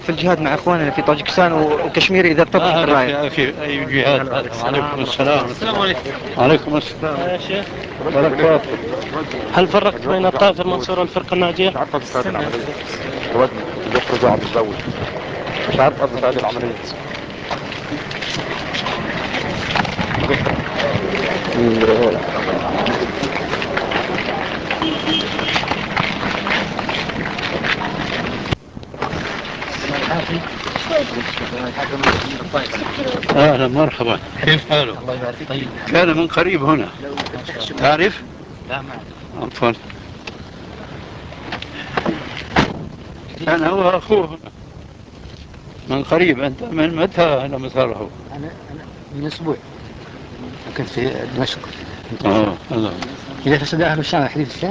في الجهاد مع اخواننا في طاجكستان وكشمير اذا ارتضت الرايه. يا أخي أي جهاد هذا؟ وعليكم السلام. السلام عليكم. وعليكم السلام يا شيخ، بركاته. هل فرقت بين الطائفة المنصورة والفرقة الناجية؟ يخرجوا عم يتزوج مش عارف قبل هذه العملية. أهلا مرحبا، كيف حالك؟ الله يبارك طيب. كان من قريب هنا، تعرف؟ لا ما عفوا، أنا هو أخوه من قريب. أنت من متى لما تراه؟ انا من اسبوع كنت في دمشق. هذا اذا فسد اهل الشام حديث الشام